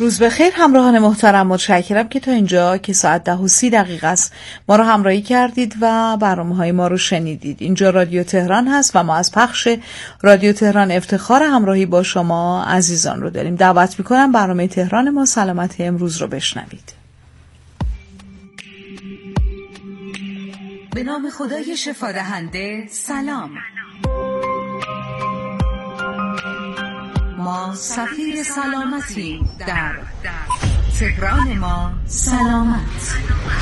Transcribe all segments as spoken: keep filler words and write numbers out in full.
روز بخیر همراهان محترم، متشکرم که تا اینجا که ساعت ده و سی دقیقه است ما رو همراهی کردید و برنامه‌های ما رو شنیدید. اینجا رادیو تهران هست و ما از پخش رادیو تهران افتخار همراهی با شما عزیزان رو داریم. دعوت میکنم برنامه تهران ما سلامت امروز رو بشنوید. به نام خدای شفادهنده سلام. ما سفیر سلامتی در تهران ما سلامت.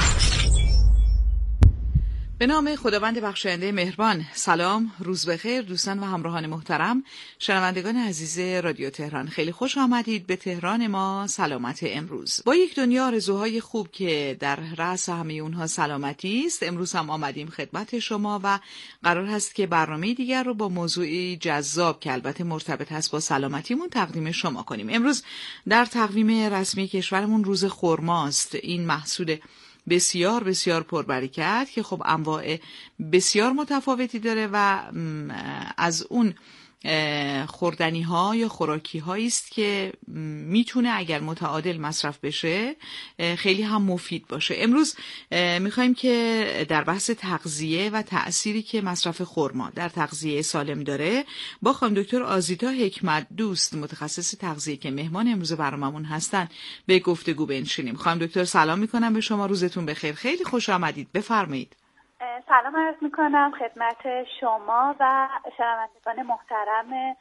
به نام خداوند بخشاینده مهربان. سلام، روز بخیر دوستان و همراهان محترم، شنوندگان عزیز رادیو تهران، خیلی خوش آمدید به تهران ما سلامت امروز. با یک دنیا آرزوهای خوب که در رأس همه اونها سلامتی است، امروز هم آمدیم خدمت شما و قرار هست که برنامه دیگر رو با موضوعی جذاب که البته مرتبط هست با سلامتیمون تقدیم شما کنیم. امروز در تقویم رسمی کشورمون روز خرماست. این محصول بسیار بسیار پربرکت که خب انواع بسیار متفاوتی داره و از اون خوردنی ها یا خوراکی هایی است که میتونه اگر متعادل مصرف بشه خیلی هم مفید باشه. امروز میخوایم که در بحث تغذیه و تأثیری که مصرف خرما در تغذیه سالم داره با خانم دکتر آزیتا حکمت دوست متخصص تغذیه که مهمان امروز برنامه‌مون هستن به گفتگو بنشینیم. خانم دکتر سلام میکنم به شما، روزتون بخیر، خیلی خوش آمدید، بفرمایید. سلام عرض میکنم خدمت شما و شنوندگان محترم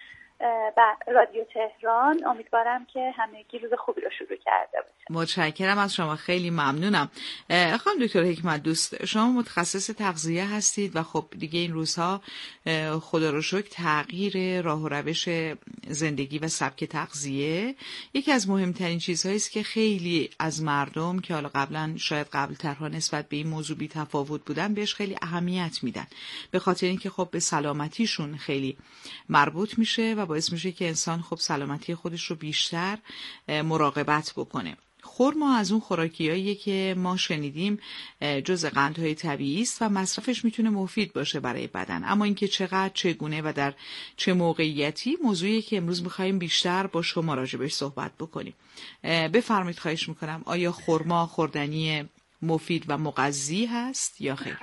رادیو تهران. امیدوارم که همگی روز خوبی رو شروع کرده باشن. متشکرم از شما، خیلی ممنونم. خانم دکتر حکمت دوست، شما متخصص تغذیه هستید و خب دیگه این روزها خدا رو شکر تغییر راه و روش زندگی و سبک تغذیه یکی از مهمترین چیزهایی است که خیلی از مردم که حالا قبلا شاید قبل ترها نسبت به این موضوع بی تفاوت بودن بهش خیلی اهمیت میدن، به خاطر اینکه خب به سلامتیشون خیلی مربوط میشه و باعث میشه که انسان خب سلامتی خودش رو بیشتر مراقبت بکنه. خرما از اون خوراکیاییه که ما شنیدیم جزء قندهای طبیعی است و مصرفش میتونه مفید باشه برای بدن، اما اینکه چقدر، چگونه و در چه موقعیتی موضوعیه که امروز میخوایم بیشتر با شما راجبش صحبت بکنیم. بفرمایید، خواهش میکنم. آیا خرما خوردنی مفید و مغذی هست یا خیر؟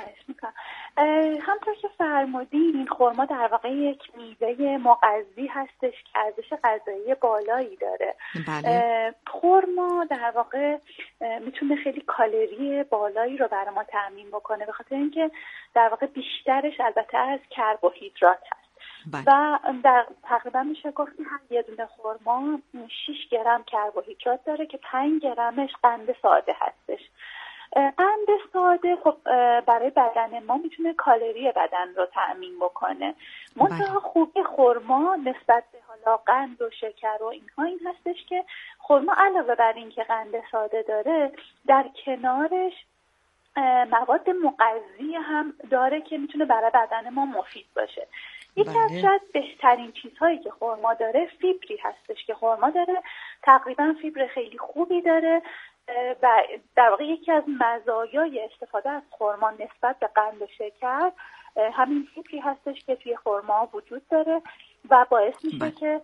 همطور که فرمودین این خرما در واقع یک میوه مغذی هستش که ارزش غذایی بالایی داره. بله. خرما در واقع میتونه خیلی کالری بالایی رو برای ما تامین بکنه، به خاطر اینکه در واقع بیشترش البته از کربوهیدرات هست. بله. و در تقریبا میشه گفت هر یه دونه خرما شش گرم کربوهیدرات داره که پنج گرمش قند ساده هستش. قند ساده خب برای بدن ما میتونه کالری بدن رو تأمین بکنه. منتها خوبی خرما نسبت به حالا قند و شکر و اینها این هستش که خرما علاوه بر این که قند ساده داره در کنارش مواد مغذی هم داره که میتونه برای بدن ما مفید باشه. یکی از شاید بهترین چیزهایی که خرما داره فیبری هستش که خرما داره تقریبا فیبر خیلی خوبی داره و در واقع یکی از مزایای استفاده از خرما نسبت به قند و شکر همین فیبری هستش که توی خرما وجود داره و باعث میشه بله. که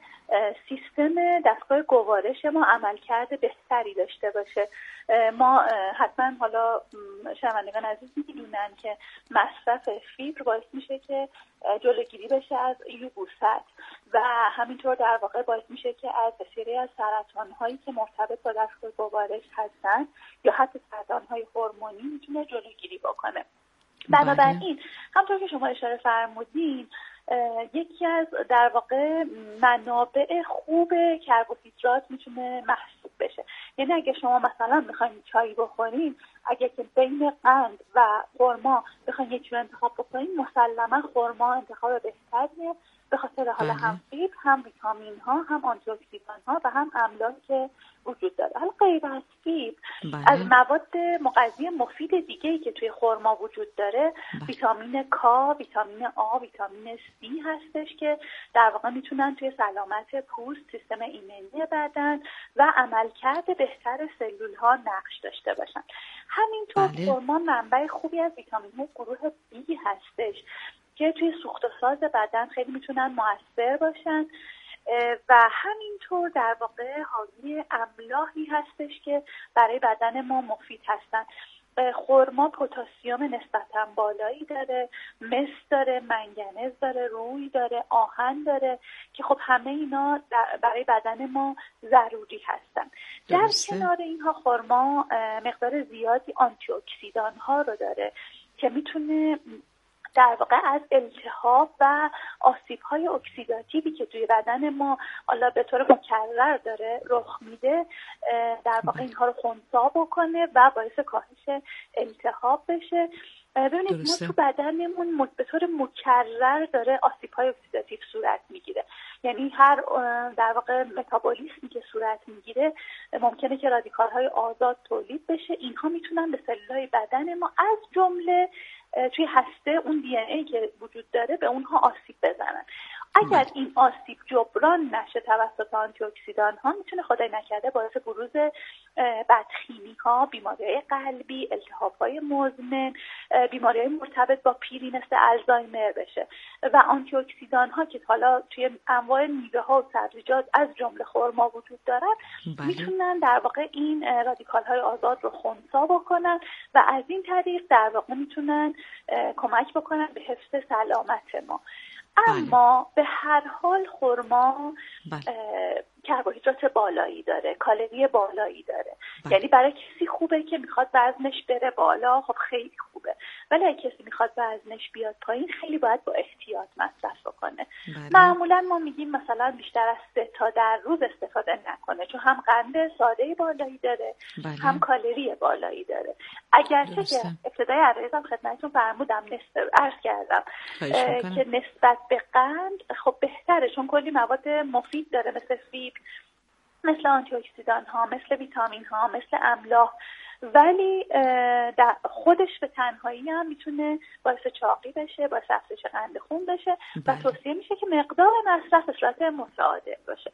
سیستم دستگاه گوارش ما عملکرد بهتری داشته باشه. ما حتما حالا شنوندگان عزیز میدونن که مصرف فیبر باعث میشه که جلوگیری بشه از یبوست و همینطور در واقع باعث میشه که از بسیاری از سرطان‌هایی که مرتبط با دستگاه گوارش هستن یا حتی سرطان‌های هورمونی میتونه جلوگیری بکنه. بنابراین همونطور که شما اشاره فرمودین یکی از در واقع منابع خوب کربوهیدرات میتونه محسوب بشه. یعنی اگه شما مثلا میخواین چای بخورین، اگه که بین قند و خرما بخواین یکی رو انتخاب بکنین، مسلما خرما انتخاب بهتریه، به خاطر حالا هم فیبر، هم ویتامین ها، هم آنتی اکسیدان ها و هم املاحی که وجود داره. حالا غیر از فیبر از مواد مغذی مفید دیگه‌ای که توی خرما وجود داره بله. ویتامین کا، ویتامین آ، ویتامین سی هستش که در واقع میتونن توی سلامت پوست، سیستم ایمنی بدن و عملکرد بهتر سلول ها نقش داشته باشن. همینطور بله. خرما منبع خوبی از ویتامین های گروه بی هستش که توی سوخت و ساز بدن خیلی میتونن موثر باشن. و همینطور در واقع حاوی املاحی هستش که برای بدن ما مفید هستن. خرما پتاسیم نسبتاً بالایی داره، مس داره، منگنز داره، روی داره، آهن داره که خب همه اینا برای بدن ما ضروری هستن. در کنار اینها خرما مقدار زیادی آنتی اکسیدان ها رو داره که میتونه در واقع از التهاب و آسیب‌های اکسیداتیوی که توی بدن ما حالا به طور مکرر داره رخ میده در واقع اینها رو خنثی بکنه و باعث کاهش التهاب بشه. ببینید ما تو بدنمون به طور مکرر داره آسیب‌های اکسیداتیو صورت میگیره، یعنی هر در واقع متابولیسمی که صورت میگیره ممکنه که رادیکال‌های آزاد تولید بشه. اینها میتونن به سلول‌های بدن ما از جمله توی هسته اون دی ان ای که وجود داره به اونها آسیب بزنن. اگر این آسیب جبران نشه توسط آنتی اکسیدان ها میتونه خدای نکرده باعث بروز بدخیمی ها، بیماری‌های قلبی، التهاب‌های مزمن، بیماری‌های مرتبط با پیری مثل الزایمر بشه. و آنتی اکسیدان ها که حالا توی انواع میوه ها و سبزیجات از جمله خرما وجود دارن بله. میتونن در واقع این رادیکال های آزاد رو خنثی بکنن و از این طریق در واقع میتونن کمک بکنن به حفظ سلامت ما. اما بله. به هر حال خرما بله. کربوهیدرات بالایی داره، کالری بالایی داره. بله. یعنی برای کسی خوبه که میخواد وزنش بره بالا، خب خیلی خوبه. ولی اگه کسی میخواد وزنش بیاد پایین خیلی باید با احتیاط مصرف بکنه. بله. معمولا ما میگیم مثلا بیشتر از سه تا در روز استفاده نکنه، چون هم قند ساده بالایی داره بله. هم کالری بالایی داره. اگرچه که ابتدای عرضم خدمتتون فرمودم نسبت عرض کردم که نسبت به قند خب بهتره، چون کلی مواد مفید داره مثل فیبر، مثل آنتی اکسیدان ها، مثل ویتامین ها، مثل املاح، ولی در خودش به تنهایی هم میتونه باعث چاقی بشه، باعث افزایش قند خون بشه و توصیه میشه که مقدار مصرف به صورت متعادل باشه.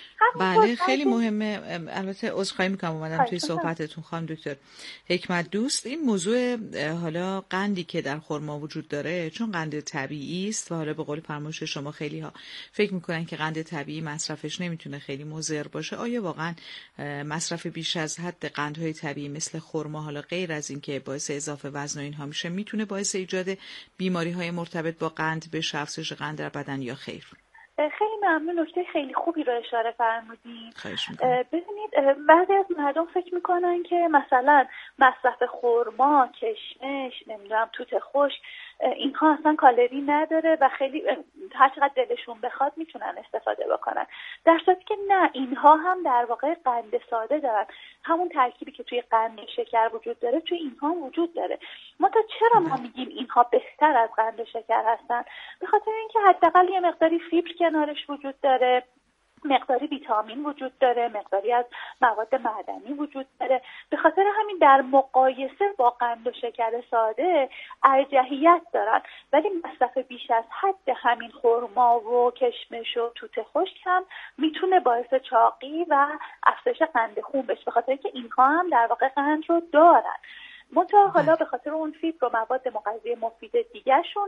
بله خیلی مهمه. البته عذرخواهی میکنم اومدم توی صحبتتون خانم دکتر حکمت دوست. این موضوع حالا قندی که در خرما وجود داره چون قند طبیعی است و حالا به قول فرمایش شما خیلی ها فکر میکنن که قند طبیعی مصرفش نمیتونه خیلی مضر باشه، آیا واقعا مصرف بیش از حد قندهای طبیعی مثل خرما حالا غیر از این که باعث اضافه وزن و اینها میشه میتونه باعث ایجاد بیماری‌های مرتبط با قند بشه، افزایش قند در بدن یا خیر؟ خیلی ممنون، نکته خیلی خوبی رو اشاره فرمودین. ببینید بعضی از مردم فکر میکنن که مثلا مصرف خرما، کشمش، نمیدونم توت خشک اینها اصلا کالری نداره و خیلی هر چقدر دلشون بخواد میتونن استفاده بکنن، در صورتی که نه، اینها هم در واقع قند ساده دارن. همون ترکیبی که توی قند شکر وجود داره توی اینها وجود داره. ما تا چرا ما میگیم اینها بهتر از قند شکر هستن؟ به خاطر اینکه حداقل یه مقداری فیبر کنارش وجود داره، مقداری ویتامین وجود داره، مقداری از مواد معدنی وجود داره. به خاطر همین در مقایسه با قند و شکر ساده ارجحیت دارن، ولی مصرف بیش از حد همین خرما و کشمش و توت خشک هم میتونه باعث چاقی و افزایش قند خون بشه، به خاطر اینکه اینها هم در واقع قند رو دارن. منتها حالا به خاطر اون فیبر و مواد مغذی مفید دیگه شون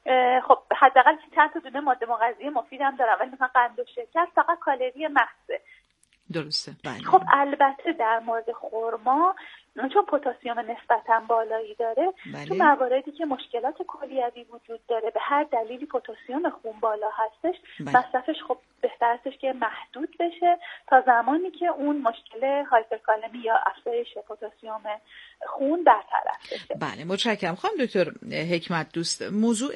خب حداقل چند تا دونه ماده مغذی مفید هم دارن، ولی مثلا قند و شکر فقط کالری محضه. درسته. بله. خب البته در مورد خرما چون پتاسیم نسبتاً بالایی داره بله. تو مواردی که مشکلات کلیوی وجود داره به هر دلیلی پتاسیم خون بالا هستش بله. مصرفش خب بهتر استش که محدود بشه تا زمانی که اون مشکل هایپرکالمی یا افزایش پتاسیم خون برطرف بشه. بله متشکرم. خانم دکتر حکمت دوست، موضوع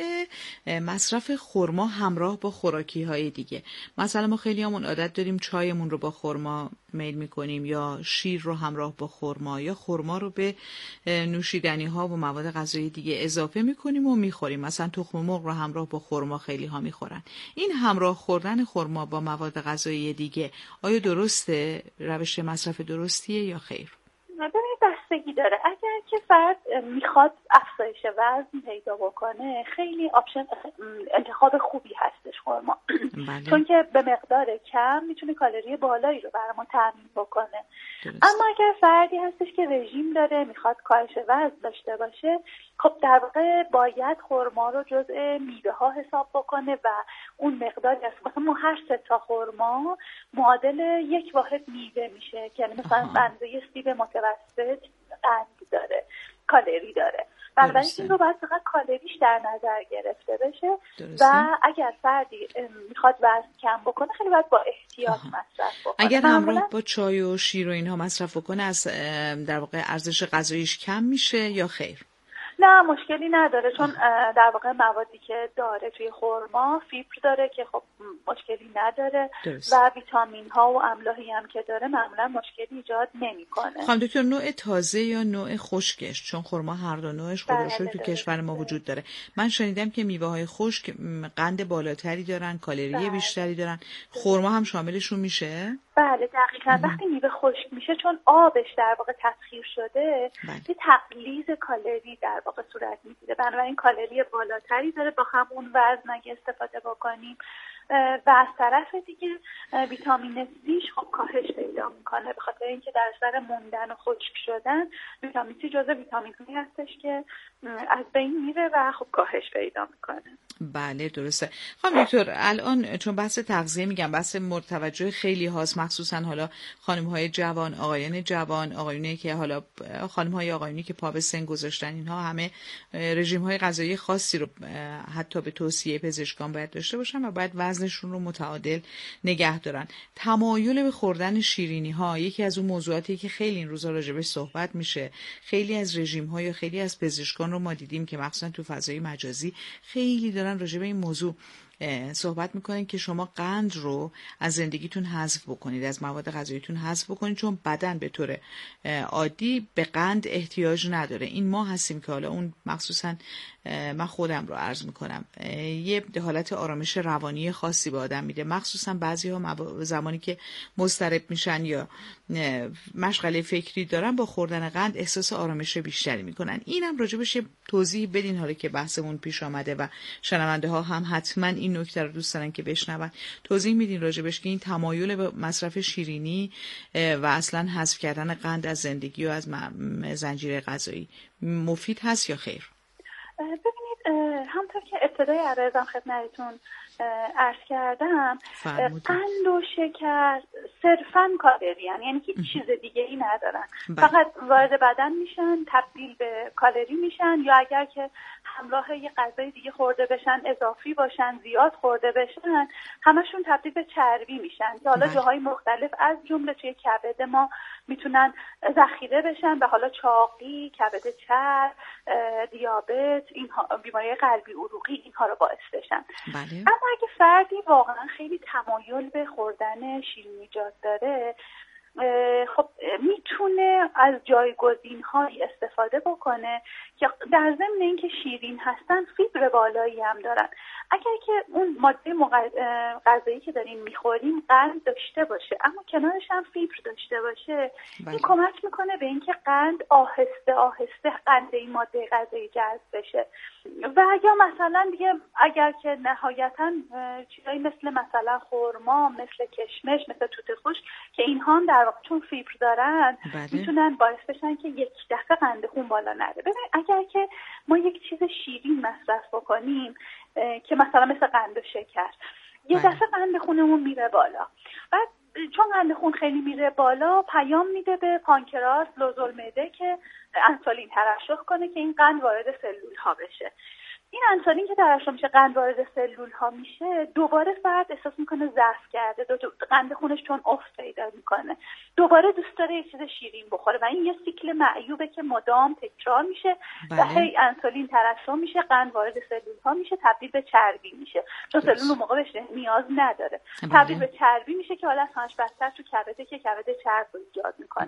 مصرف خرما همراه با خوراکی های دیگه، مثلا ما خیلی همون عادت داریم چایمون رو با خرما میل میکنیم یا شیر رو همراه با خرما یا خرما رو به نوشیدنی ها و مواد غذایی دیگه اضافه میکنیم و میخوریم، مثلا تخم مرغ رو همراه با خرما خیلی ها میخورن. این همراه خوردن خرما با مواد غذایی دیگه آیا درسته؟ روش مصرف درستیه یا خیر؟ ببینید بستگی داره. اگر که فرد میخواد افزایش وزن پیدا بکنه خیلی آپشن انتخاب خوبی هستش خرما. بله. چون که به مقدار کم میتونه کالری بالایی رو برای ما تامین بکنه. درست. اما اگر فردی هستش که رژیم داره میخواد کاهش وزن داشته باشه، خب در واقع باید خرما رو جزء میوه ها حساب بکنه و اون مقداری از مثلا ما هر سه تا خرما معادل یک واحد میوه میشه، یعنی مثلا اندازه سیب متوسط قند داره، کالری داره. بنابراین این رو باید فقط کالریش در نظر گرفته بشه. درسته. و اگر فردی میخواد وزن کم بکنه خیلی باید با احتیاط مصرف بکنه. اگر همراه با چای و شیر و اینها مصرف بکنه از در واقع ارزش غذاییش کم میشه یا خیر؟ نه مشکلی نداره، چون در واقع موادی که داره توی خرما فیبر داره که خب مشکلی نداره. درست. و ویتامین ها و املاحی هم که داره معمولا مشکلی ایجاد نمیکنه. خانم دکتر نوع تازه یا نوع خشکش، چون خرما هر دو نوعش خدا رو شکر تو کشور ما وجود داره. من شنیدم که میوه های خشک قند بالاتری دارن، کالری بله. بیشتری دارن. خرما هم شاملشون میشه؟ بله دقیقاً. وقتی میوه خشک میشه چون آبش در واقع تبخیر شده یه تقلیظ کالری در واقع صورت میگیره، بنابراین کالری بالاتری داره با همون وزن اگه استفاده بکنیم. و از طرف دیگه ویتامین سیش خب کاهش پیدا میکنه به خاطر اینکه در اثر موندن و خشک شدن ویتامین سی جزو ویتامین هایی هستش که از بین میره و خب کاهش پیدا میکنه. بله درسته. خانم دکتر الان چون بحث تغذیه میگم بحث مرتوجه خیلی هاست، مخصوصا حالا خانم های جوان، آقایان جوان، آقایونی که حالا خانم های آقایونی که پا به سن گذاشتن، اینها همه رژیم های غذایی خاصی رو حتی به توصیه پزشکان باید داشته باشن و باید وزنشون رو متعادل نگه دارن. تمایل به خوردن شیرینی ها یکی از اون موضوعاتی که خیلی این روزا راجبش صحبت میشه. خیلی از رژیم ها یا خیلی از پزشکان رو ما دیدیم که مخصوصا تو فضای مجازی خیلی دارن راجب این موضوع صحبت میکنین که شما قند رو از زندگیتون حذف بکنید، از مواد غذاییتون حذف بکنید، چون بدن به طور عادی به قند احتیاج نداره. این ما هستیم که حالا اون مخصوصا من خودم رو عرض میکنم یه حالت آرامش روانی خاصی به آدم میده، مخصوصا بعضی ها زمانی که مضطرب میشن یا مشغله فکری دارن با خوردن قند احساس آرامش بیشتری میکنن. اینم راجبش توضیح بدین حالا که بحثمون پیش آمده و شنونده ها هم حتما این نکته رو دوست دارن که بشنون. توضیح میدین راجبش که این تمایل به مصرف شیرینی و اصلا حذف کردن قند از زندگی و از زنجیره غذایی مفید هست یا خیر؟ ببینید همونطور که ابتدای عرضم خدمتتون عرض کردم قند و شکر صرفاً کالری، یعنی هیچ چیز دیگه ای ندارن. بله. فقط وارد بدن میشن، تبدیل به کالری میشن، یا اگر که همراه یه غذای دیگه خورده بشن، اضافی باشن، زیاد خورده بشن، همشون تبدیل به چربی میشن که حالا بله. جاهای مختلف از جمله توی کبد ما میتونن ذخیره بشن و حالا چاقی، کبد چرب، دیابت، این بیماری قلبی عروقی اینها رو باعث بشن. بله. اما اگه فردی واقعا خیلی تمایل به خوردن شیرینی ایجاد داره، خب میتونه از جایگزین‌هایی استفاده بکنه که در ضمن اینکه شیرین هستن فیبر بالایی هم دارن. اگر که اون ماده غذایی که داریم میخوریم قند داشته باشه اما کنارش هم فیبر داشته باشه، بله. این کمک میکنه به اینکه قند آهسته آهسته قند این ماده غذایی جذب بشه. و یا مثلا دیگه اگر که نهایتا چیزایی مثل مثلا خرما، مثل کشمش، مثل توت خشک که اینها هم در واقع چون فیبر دارن بله. میتونن باعث بشن که یک دفعه قند خون بالا نره. ببین اگر که ما یک چیز شیرین مصرف بکنیم که مثلا مثل قند و شکر، یه دفعه قند خونمون میره بالا. بعد چون قند خون خیلی میره بالا پیام میده به پانکراس، لوزالمعده که انسولین ترشح کنه که این قند وارد سلول ها بشه. این انسولین که ترشح میشه، قند وارد سلول ها میشه، دوباره فرد احساس میکنه ضعف کرده، قند خونش چون افت پیدا میکنه، دوباره دوست داره یه چیز شیرین بخوره و این یه سیکل معیوبه که مدام تکرار میشه. بله. و هی انسولین ترشح میشه، قند وارد سلول ها میشه، تبدیل به چربی میشه چون سلول اون موقع بهش نیاز نداره. بله. تبدیل به چربی میشه که حالا از همش بدتر تو کبده که کبد چرب رو ایجاد میکنه.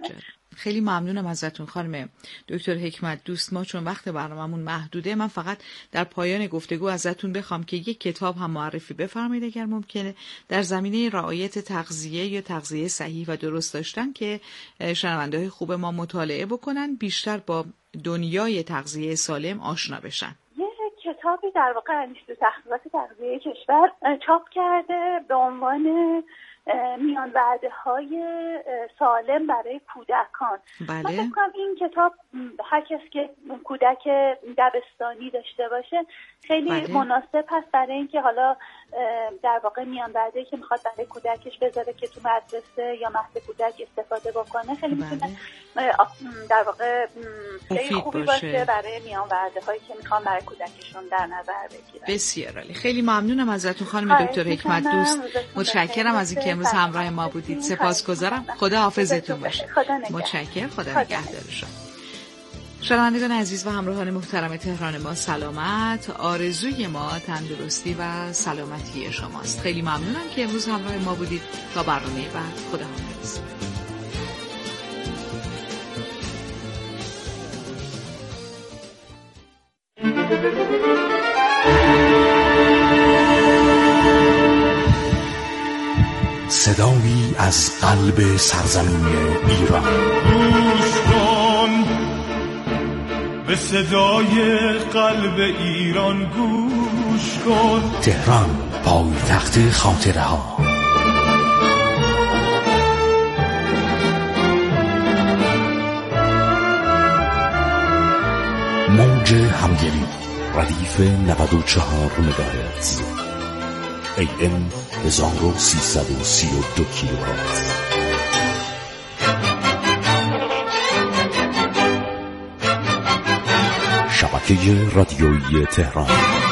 خیلی ممنونم ازتون خانم دکتر حکمت دوست. ما چون وقت برنامه‌مون محدوده، من فقط در پایان گفتگو ازتون بخوام که یک کتاب هم معرفی بفرمایید اگر ممکنه، در زمینه رعایت تغذیه یا تغذیه صحیح و درست داشتن که شنونده‌های خوب ما مطالعه بکنن، بیشتر با دنیای تغذیه سالم آشنا بشن. یه کتابی در واقع انیشتو تحقیقات تغذیه کشور چاپ کرده به عنوان میان وعده های سالم برای کودکان. بله. من فکر کنم این کتاب هر کسی که کودک دبستانی داشته باشه خیلی بله. مناسب هست برای اینکه حالا در واقع میان وعده‌ای که میخواد برای کودکش بذاره که تو مدرسه یا مهد کودک استفاده بکنه خیلی بله. میتونه در واقع خیلی خوبی باشه. باشه برای میان وعده هایی که میخوان برای کودکشون در نظر بگیرن. بسیار عالی. خیلی ممنونم ازتون خانم دکتر حکمت دوست. متشکرم از اینکه امروز همراه ما بودید. سپاسگزارم. خدا حافظتون باشه. متشکرم. خدا نگهدار شما. شنوندگان عزیز و همراهان محترم تهران ما سلامت، آرزوی ما تندرستی و سلامتی شماست. خیلی ممنونم که امروز همراه ما بودید. تا برنامه بعد، خدا حافظ. صدایی از قلب سرزمین ایران. گوش کن به صدای قلب ایران، گوش کن. تهران، پایتخت خاطره ها. موج همگری ردیف نود و چهار مگاهرتز، ای ام هزار و سیصد و سی و دو کیلوهرتز. شبکه رادیویی تهران.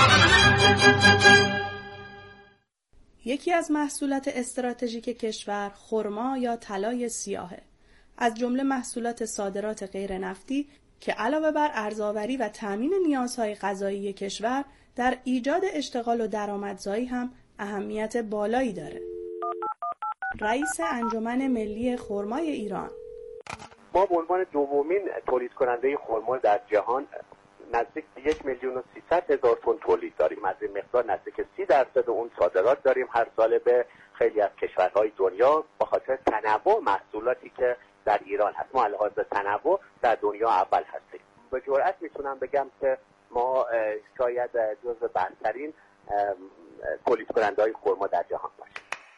یکی از محصولات استراتژیک کشور خرما یا طلای سیاهه. از جمله محصولات صادرات غیر نفتی که علاوه بر ارزآوری و تامین نیازهای غذایی کشور در ایجاد اشتغال و درآمدزایی هم اهمیت بالایی داره. رئیس انجمن ملی خرمای ایران: ما به عنوان دومین تولید کننده خرما در جهان نزدیک یک میلیون و سیصد هزار تن تولید داریم. از این مقدار نزدیک سی درصد اون صادرات داریم هر ساله به خیلی از کشورهای دنیا، به خاطر تنوع محصولاتی که در ایران هست. ما لحاظ تنوع در دنیا اول هستیم. به جرئت میتونم بگم که ما شاید جزو برترین تولید کننده های خرما در جهان باشیم.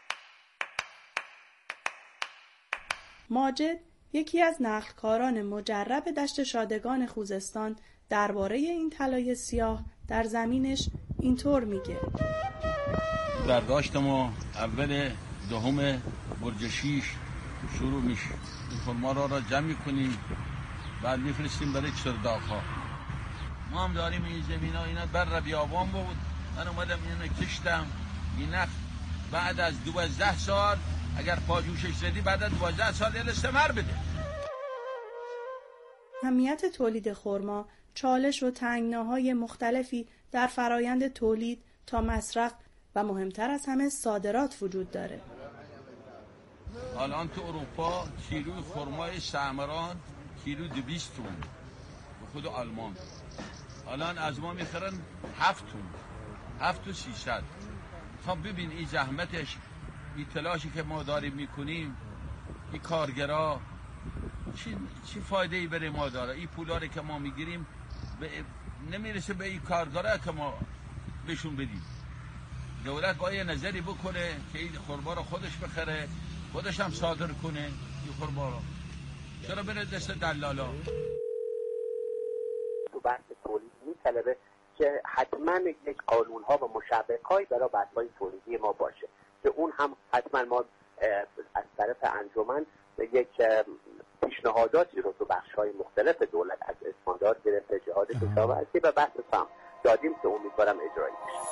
ماجد، یکی از نخلکاران مجرب دشت شادگان خوزستان، درباره این طلای سیاه در زمینش اینطور میگه: برداشت ما اول دهم برج شیش شروع میشه. این خرما را را جمع کنیم، بعد میفرستیم برای چرداغ‌ها. ما هم داریم این زمین ها اینا بر بیابان بود. من اومدم اینو کشتم. این نخل بعد از دوازده سال اگر پاجوشش زدی بعد از دوازده سال دل ثمر بده. اهمیت تولید خرما، چالش و تنگناهای مختلفی در فرایند تولید تا مصرف و مهمتر از همه صادرات وجود داره. الان تو اروپا کیلوی خرمای سمران کیلو دویست تومن، به خود آلمان الان از ما میخرن هفت تومن، هفت و سیصد. خب ببین این زحمتش، این تلاشی که ما داریم میکنیم، این کارگرا چی, چی فایده ای برای ما داره؟ این پولاری که ما میگیریم ب... نمیرسه به این کارگرا که ما بهشون بدیم. دولت باید یه نظری بکنه که این خرما رو خودش بخره، خودش هم صادر کنه. این خرما رو چرا بره دست دلالا؟ تو بحث تولید میطلبه که حتما یک قانون ها و مشابه‌هایی برای بحث‌های تولیدی ما باشه که اون هم حتما ما از طرف انجمن یک پیشنهاداتی رو تو بخش‌های مختلف دولت از استاندارد گرفته جهاد کشاورزی و بحث فهم دادیم که امیدوارم اجرایی بشه.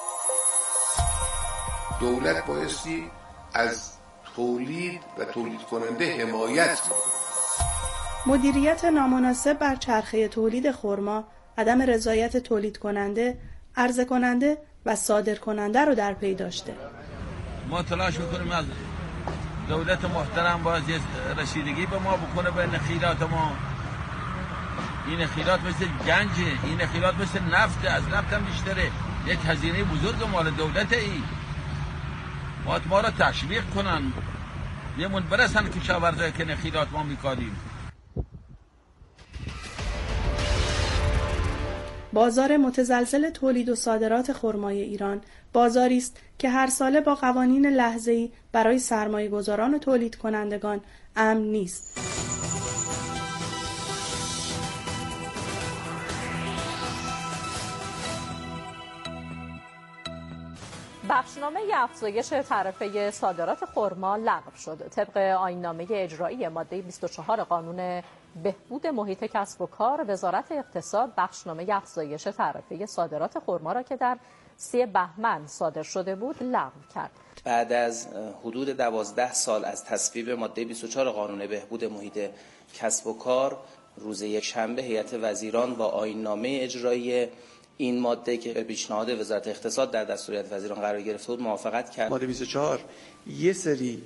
دولت بایستی از تولید و تولید کننده حمایت کنه. مدیریت نامناسب بر چرخه تولید خرما، عدم رضایت تولید کننده، عرضه کننده و صادر کننده رو در پی داشته. ما تلاش میکنیم از دولت محترم باز رسیدگی به ما بکنه به نخیلات ما. این نخیلات مثل گنجه، این نخیلات مثل نفت، از نفت هم بیشتره. یک هزینه بزرگ مال دولت ای. باید ما را تشویق کنن، یمون برسن کشاورزایی که نخیلات ما میکاریم. بازار متزلزل تولید و صادرات خرمای ایران بازاری است که هر ساله با قوانین لحظه‌ای برای سرمایه‌گذاران و تولید کنندگان امن نیست. بخشنامه افزایش تعرفه صادرات خرما لغو شد. طبق آیین‌نامه اجرایی ماده بیست و چهار قانون بهبود محیط کسب و کار، وزارت اقتصاد بخشنامه افزایش تعرفه صادرات خرما را که در سی بهمن صادر شده بود لغو کرد. بعد از حدود دوازده سال از تصویب ماده بیست و چهار قانون بهبود محیط کسب و کار، روز یکشنبه هیئت وزیران با آیین‌نامه اجرایی این ماده که به پیشنهاد وزارت اقتصاد در دستوریت وزیران قرار گرفته بود موافقت کرد. ماده بیست و چهار یه سری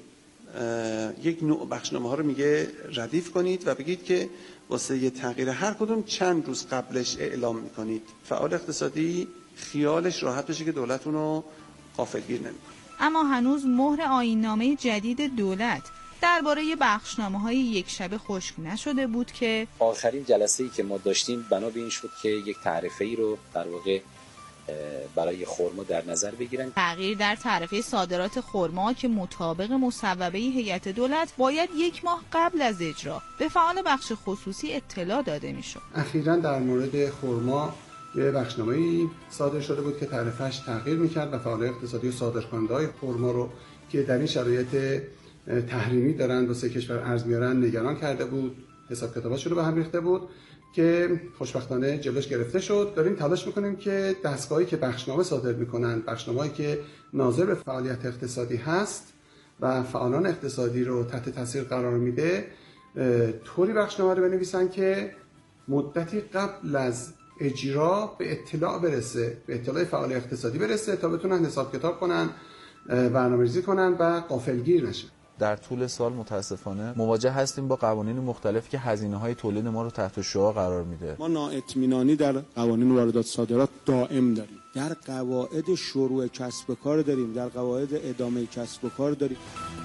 یک نوع بخشنامه ها رو میگه ردیف کنید و بگید که واسه یه تغییر هر کدوم چند روز قبلش اعلام میکنید. فعال اقتصادی خیالش راحت بشه که دولت اونو غافلگیر نمیکنه. اما هنوز مهر آیین‌نامه جدید دولت درباره بخشنامه‌های یک شبه خشک نشده بود که آخرین جلسه‌ای که ما داشتیم بنا به این شد که یک تعرفه‌ای رو در واقع برای خرما در نظر بگیرن. تغییر در تعرفه صادرات خرما که مطابق مصوبه هیئت دولت باید یک ماه قبل از اجرا به فعال بخش خصوصی اطلاع داده میشد. اخیراً در مورد خرما یه بخشنامه‌ای صادر شده بود که تعرفه‌اش تغییر می‌کرد و فعال اقتصادی و صادرکننده‌های خرما رو که در این شرایط تحریمی دارن دو سه کشور ارز میارن نگران کرده بود، حساب کتاباشون رو به هم ریخته بود که خوشبختانه جلوش گرفته شد. داریم تلاش میکنیم که دستگاهی که بخشنامه صادر میکنن، بخشنامه‌ای که ناظر به فعالیت اقتصادی هست و فعالان اقتصادی رو تحت تاثیر قرار میده، طوری بخشنامه رو بنویسن که مدتی قبل از اجرا به اطلاع برسه، به اطلاع فعال اقتصادی برسه تا بتونن حساب کتاب کنن، برنامه‌ریزی کنن و غافلگیر نشن. در طول سال متاسفانه مواجه هستیم با قوانین مختلف که هزینه‌های تولید ما رو تحت شعاع قرار میده. ما نااطمینانی در قوانین واردات صادرات دائم داریم. در قواعد شروع کسب و کار داریم، در قواعد ادامه کسب و کار داریم.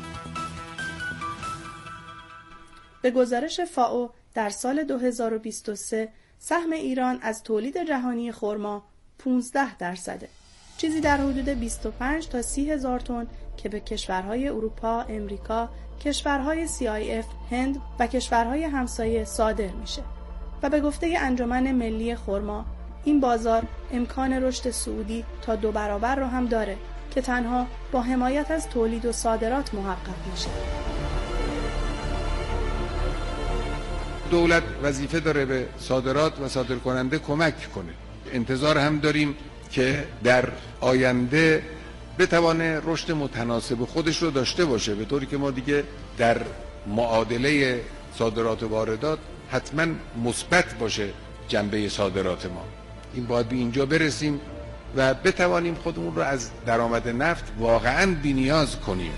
به گزارش فائو در سال دو هزار و بیست و سه سهم ایران از تولید جهانی خرما پانزده درصده. چیزی در حدود بیست و پنج تا سی هزار تن که به کشورهای اروپا، امریکا، کشورهای سی آی اف، هند و کشورهای همسایه صادر میشه. و به گفته انجمن ملی خرما، این بازار امکان رشد صعودی تا دو برابر رو هم داره که تنها با حمایت از تولید و صادرات محقق میشه. دولت وظیفه داره به صادرات و صادرکننده کمک کنه. انتظار هم داریم که در آینده بتوانه رشد متناسب خودش رو داشته باشه، به طوری که ما دیگه در معادله صادرات و واردات حتما مثبت باشه جنبه صادرات ما. این باید به اینجا برسیم و بتوانیم خودمون رو از درآمد نفت واقعاً بی‌نیاز کنیم.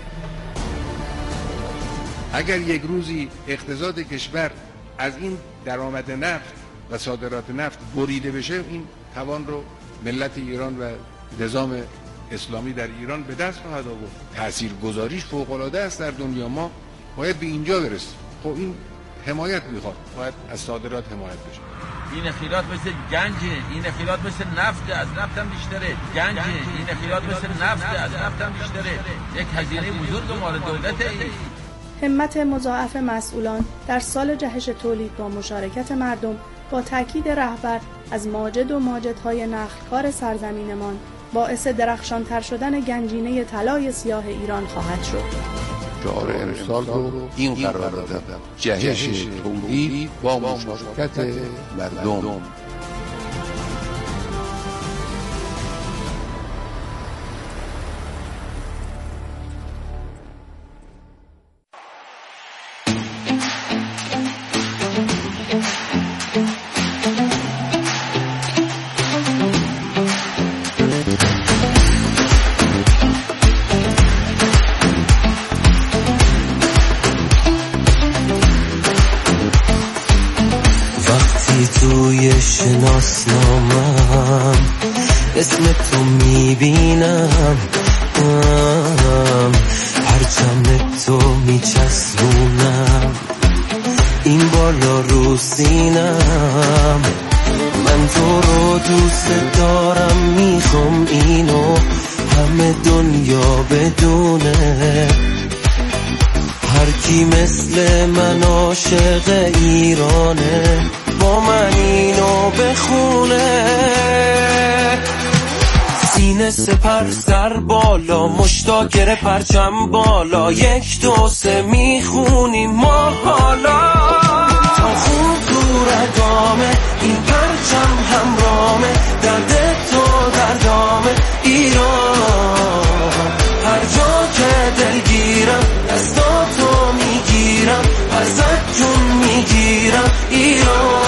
اگر یک روزی اقتصاد کشور از این درآمد نفت و صادرات نفت بریده بشه، این توان رو ملت ایران و نظام اسلامی در ایران به دست خواهد آورد. تاثیرگذاریش فوق‌العاده است در دنیا. ما باید به اینجا برسیم. خب این حمایت میخواد، باید از صادرات حمایت بشه. این نخیلات مثل گنجه، این نخیلات مثل نفت، از نفت هم بیشتره. گنجه، این نخیلات مثل نفت، از نفت هم بیشتره. یک هزینه بزرگ مال دولت ای. همت مضاعف مسئولان در سال جهش تولید با مشارکت مردم با تاکید رهبر از ماجد و ماجدهای نخلکار سرزمینمان باعث درخشانتر شدن گنجینه طلای سیاه ایران خواهد شد. شعار امسال رو این قرار دادم: جهش تولید با مشارکت مردم. ولی توی شناسنامم اسم تو میبینم، پرچم تو میچسبونم این بالا رو سینم. من تو رو دوست دارم، میخوام اینو همه دنیا بدونه. هر کی مثل من عاشق ایرانه با من اینو بخونه. سینه سپر سر بالا، مشتاقر پرچم بالا، یک دو سه میخونیم ما حالا. تا خون تو رگامه این پرچم همرامه، درد تو دردامه ایران. هر جا که دلگیرم دستاتو میگیرم، ازت جون میگیرم ایران.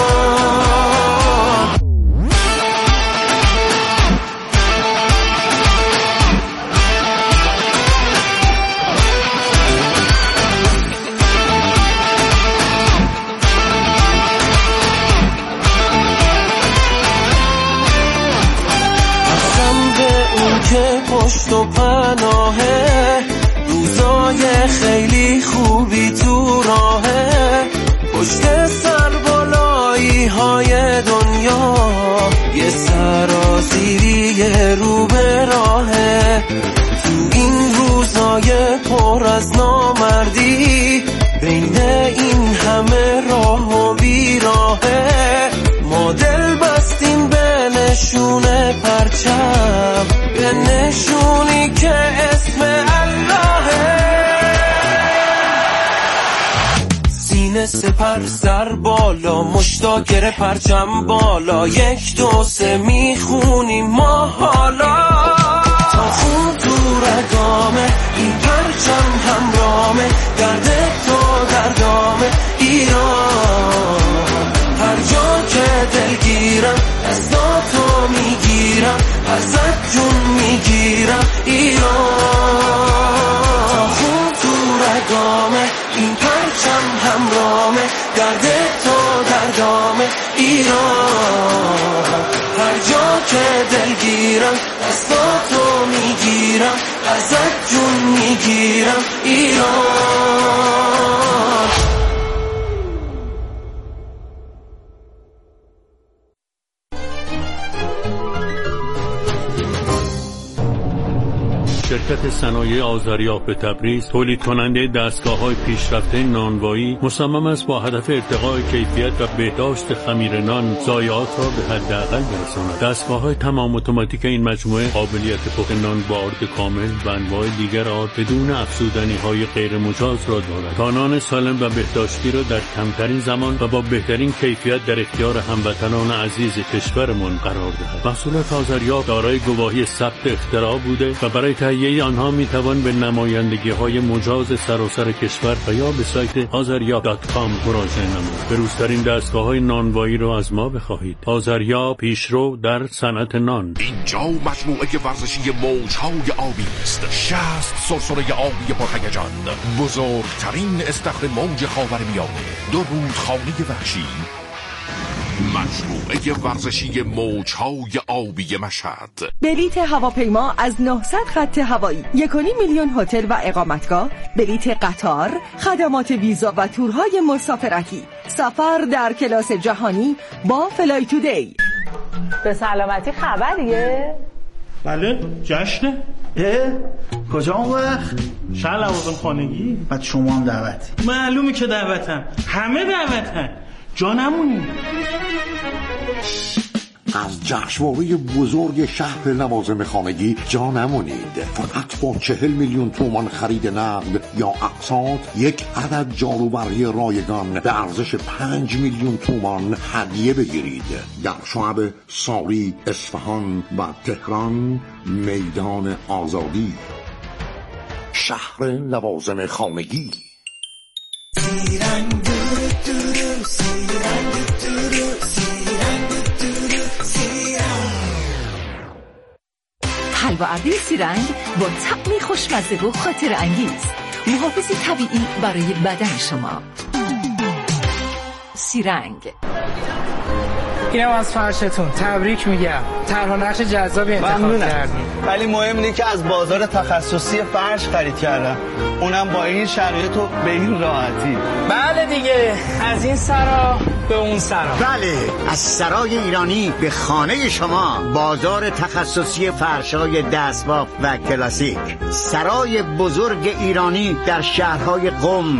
پشت و پناهه، روزای خیلی خوبی تو راهه. پشت سر بالایی های دنیا یه سرازیری رو به راهه. تو این روزای پر از نامردی، بین این همه راه و بیراهه، ما دل بستیم به نشون پرچم، به نشونی که اسم اللهه. سینه سپر سر بالا، مشتاقر پرچم بالا، یک دو سه میخونیم ما حالا. تا خون تو رگامه این پرچم همرامه، درد تو دردامه ایران. هر جا که دلگیرم دستاتو میگیرم، ازت جون میگیرم ایران. تا خون تو رگامه این پرچم همرامه، درد تو دردامه ایران. هر جا که دلگیرم دستاتو میگیرم، ازت جون میگیرم ایران. شرکت صنایع آذریاب تبریز تولید کننده دستگاه‌های پیشرفته نانوایی مصمم است با هدف ارتقای کیفیت و بهداشت خمیر نان ضایعات را به حداقل برساند. دستگاه‌های تمام اتوماتیک این مجموعه قابلیت پخت نان با آرد کامل و انواع دیگر آرد بدون افزودنی‌های غیر مجاز را دارد تا نان سالم و بهداشتی را در کمترین زمان و با بهترین کیفیت در اختیار هموطنان عزیز کشورمان قرار دهد. محصولات آذریاب دارای گواهی ثبت اختراع بوده و برای تهیه آنها می توان به نمایندگی‌های مجاز سراسر کشور و یا به سایت آذریاب دات کام مراجعه نمایید. بروزترین دستگاه‌های نانوایی را از ما بخواهید. آذریاب، پیشرو در صنعت نان. اینجا مجموعه ورزشی موج‌های آبی است. شصت سرسره آبی پرهیجان، بزرگترین استخر موج خاورمیانه، دو رودخانه وحشی. مجموعه ورزشی موج‌های آبی مشهد. بلیت هواپیما از نهصد خط هوایی، یک و نیم میلیون هتل و اقامتگاه، بلیت قطار، خدمات ویزا و تورهای مسافرتی، سفر در کلاس جهانی با فلای تودی. به سلامتی خبریه؟ بله، جشنه. اه؟ کجا اون وقت؟ شهر لوازم خانگی. بعد شما هم دعوت؟ معلومه که دعوتم، همه دعوتن، جا نمونی. از جشنواره بزرگ شهر لوازم خانگی جا نمونید. فقط با چهل میلیون تومان خرید نقد یا اقساط یک عدد جاروبرقی رایگان به ارزش پنج میلیون تومان هدیه بگیرید. در شعب ساری، اصفهان و تهران، میدان آزادی. شهر لوازم خانگی. حلوا ابری سیرنگ با طعمی خوشمزه و خاطر انگیز، محافظی طبیعی برای بدن شما. سیرنگ. اینم از فرشتون تبریک میگم. طرح نقش جذابی انتخاب کردیم. ولی مهم اینه که از بازار تخصصی فرش خرید کردم، اونم با این شرایط و به این راحتی. بله دیگه، از این سرا به اون سرا. بله، از سرای ایرانی به خانه شما. بازار تخصصی فرشای دستباف و کلاسیک، سرای بزرگ ایرانی در شهرهای قم،